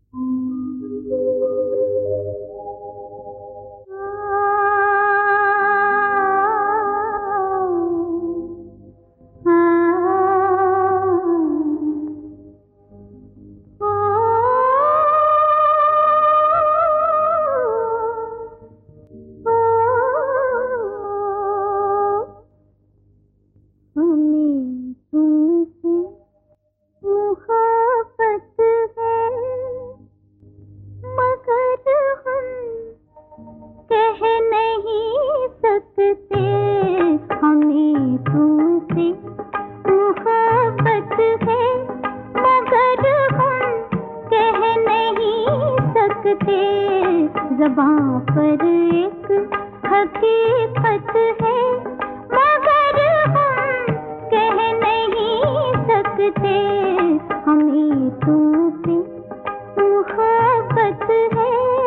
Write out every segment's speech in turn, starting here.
ज़बां पर एक हकीकत है मगर हम कह नहीं सकते, हमें तुमसे मोहब्बत है।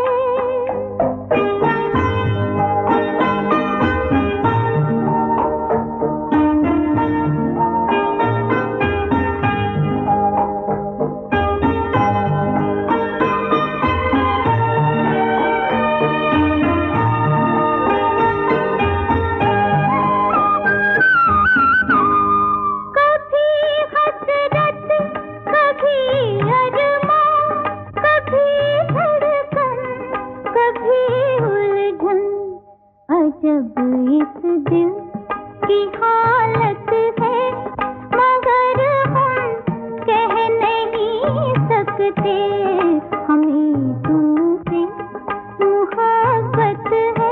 जब इस दिल की हालत है मगर हम कह नहीं सकते, हमें तुमसे मोहब्बत है।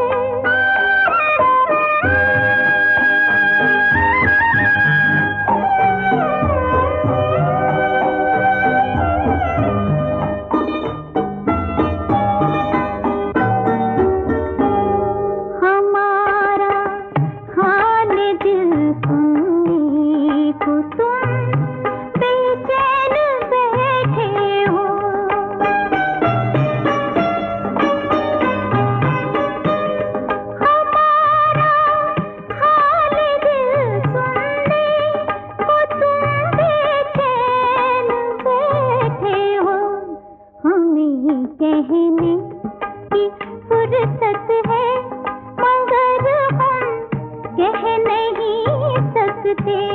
कहने की फुर्सत है मगर हम कह नहीं सकते।